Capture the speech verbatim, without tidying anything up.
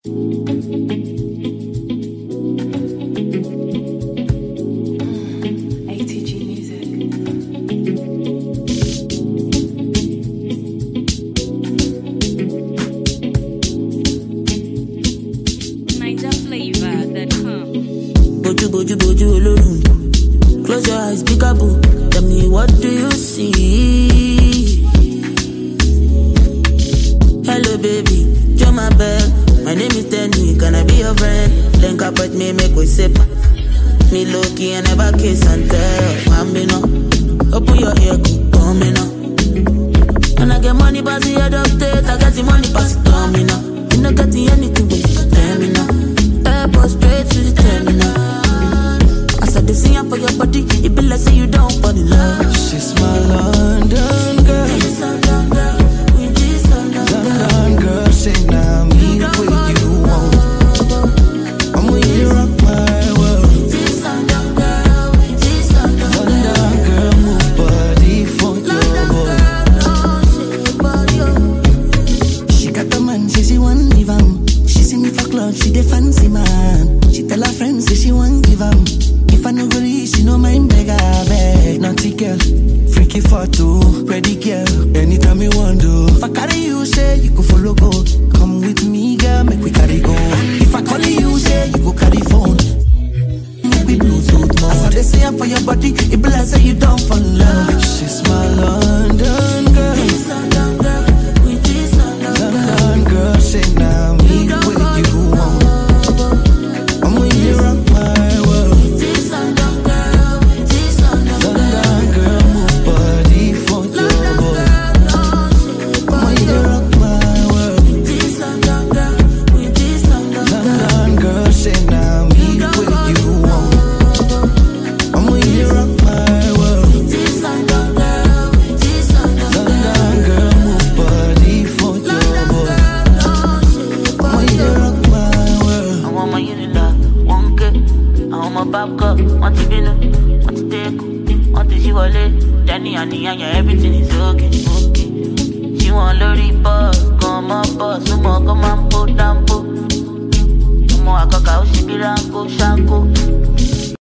Boju boju boju olorun. Close your eyes, peekaboo. Tell me, what do you see? Hello baby, you're my bell. My name is Tenny, can I be your friend? Link up with me, make we sip. Me low key and never kiss and tell. Bambino, open your ear, come me now. When I get money, pass the head of state. I got the money, pass it on me now. You not got the anything, but you can tell me now. Airport straight to the terminal. As I dey see her for your body, it be like say you don't fall in love. She's my London girl. This London girl, we this London girl. London girl, say now me the way you want. I'm with you, rock my world. This London girl, we this London girl. London girl, move body for your boy. She got the man, say she want leave him. She see me for club, she dey fancy man. She tell her friends, say she want give him. If I no go reach, she no mind beg her beg. Naughty girl, freaky photo, ready girl. Anytime you want to. If I carry you, say you go follow go. Come with me, girl, make we carry go. If I call you, say you go carry phone. Make we Bluetooth mode. As I dey say her for your body, it be like say you don't fall in love. She's my London girl. This London girl, we this London girl. London girl, say now me the way you want. I'm with you, rock my world. This London girl, we this London girl. London girl, move body for your boy. I'm with you, rock my world. This London girl, we this London girl. London girl, say now me the way you want. I'm with you, rock my world. This London girl, we this London girl. London girl, move body for your boy. I'm with you, rock my world. I want my unila, one get. I want my back up, want to be no, want to take, want to see what it. Danny and the everything is okay, okay.